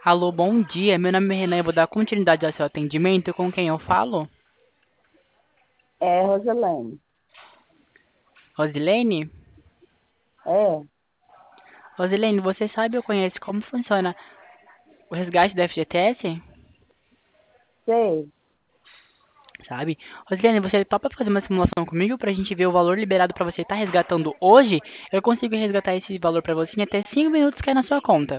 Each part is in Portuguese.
Alô, bom dia. Meu nome é Renan. Eu vou dar continuidade ao seu atendimento. Com quem eu falo? É, Roselene. Rosilene? É, Rosilene, você sabe ou conhece como funciona o resgate do FGTS? sei. Sabe? Rosilene, você topa fazer uma simulação comigo pra gente ver o valor liberado pra você estar resgatando hoje? Eu consigo resgatar esse valor pra você em até 5 minutos que é na sua conta.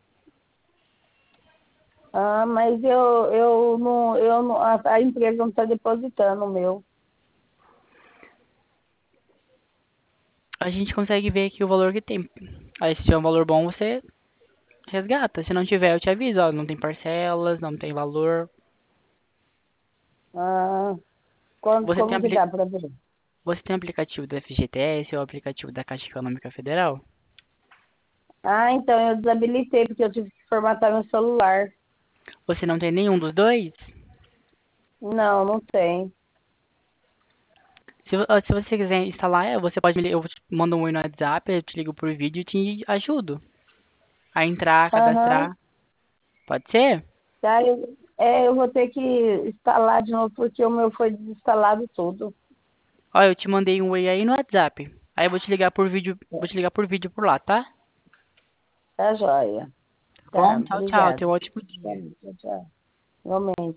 Ah, mas eu não, a empresa não está depositando o meu. A gente consegue ver aqui o valor que tem. Aí, se tiver um valor bom, você resgata. Se não tiver, eu te aviso. Ó, não tem parcelas, não tem valor. Ah, Você tem, como que dá para ver? você tem aplicativo do FGTS ou aplicativo da Caixa Econômica Federal? Ah, então eu desabilitei porque eu tive que formatar meu celular. Você não tem nenhum dos dois? Não, não tem. Se você quiser instalar, você pode eu te mando um oi no WhatsApp, eu te ligo por vídeo e te ajudo a entrar, Aham, cadastrar. Pode ser? tá, eu vou ter que instalar de novo porque o meu foi desinstalado tudo. Ó, eu te mandei um oi aí no WhatsApp. Aí eu vou te ligar por vídeo, vou te ligar por vídeo por lá, tá? Tá joia. Tá Tá, bom? Tchau, tchau. obrigada. Tenha um ótimo Tá, dia. tchau, tchau. Igualmente.